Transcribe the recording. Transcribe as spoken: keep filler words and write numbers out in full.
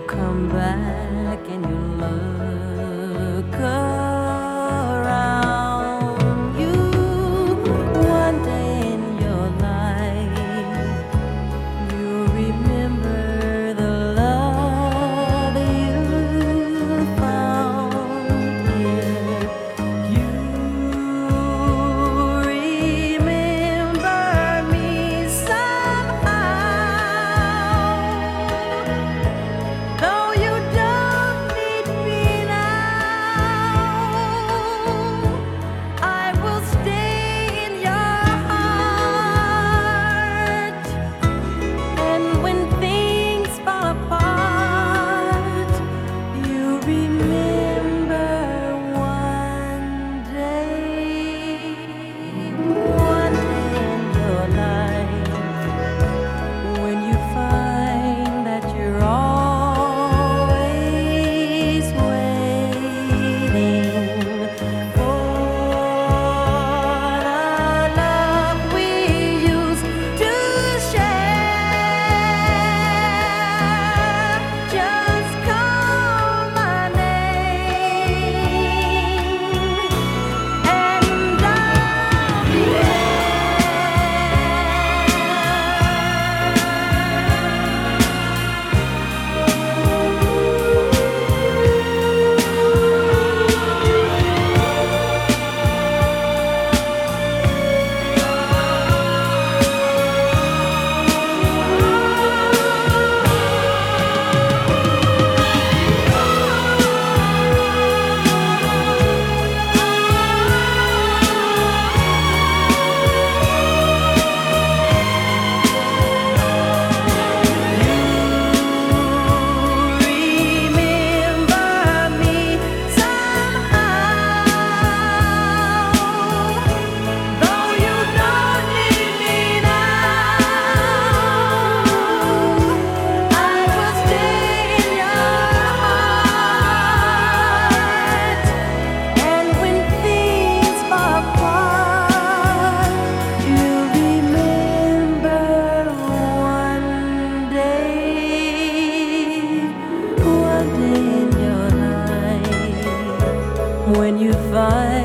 come back and you look around you one day in your life, you remember the love you found here. You remember me somehow, though you don't need me now. I will stay in your heart, and when things fall apart, you remember one day, one day in your life, when you find that you're always waiting for the love we used to share. Just call my name and I'll be remember me somehow, though you don't need me now. I will stay in your heart, and when things fall apart, you remember one day, one day in your life, when you find